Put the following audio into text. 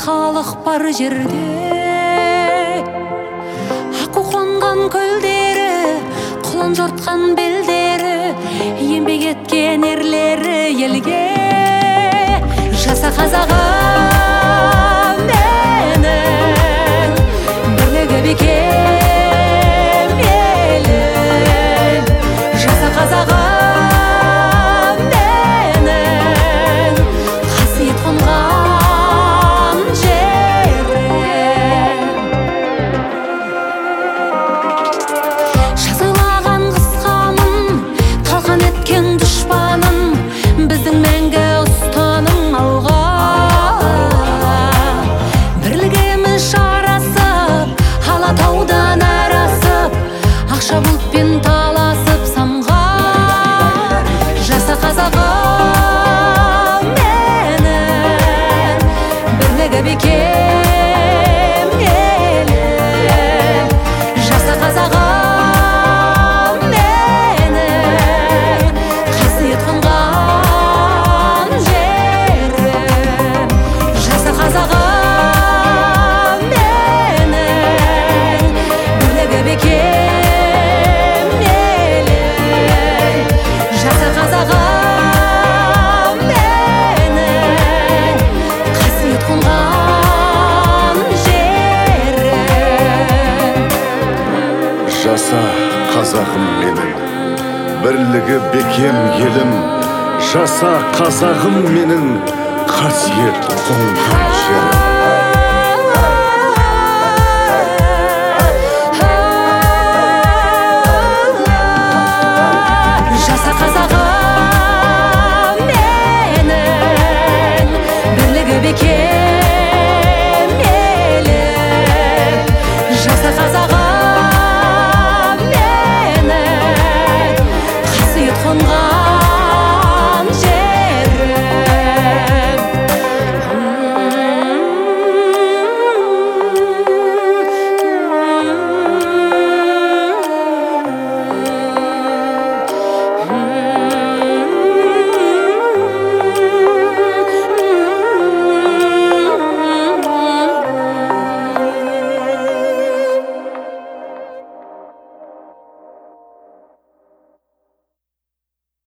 халық бар жерде, аққу қонған көлдері, құлын жортқан белдері, еңбек еткен ерлері елге. Жаса қазағым менің, бірлігі бекем елім. Жаса қазағым менің, қасиет қонған жерім. Жазалаған қысқамын, талқан еткен дұшпаным, біздің мәңгі ұстаным алға. Бірлігіміз жарасып, Алатаудан арасып, ақша бұлтпен таласып самғар. Жаса қазағым менің, бірлігі бекем елім. Жаса қазағым менің, қасиет қонған жерім. Жаса қазағым менің, бірлігі бекем елім. Жаса қазағым менің, қасиет қонған жерім. Жаса қазағым менің, бірлігі бекем елім. Жаса қазағым менің, қасиет қонған жерім.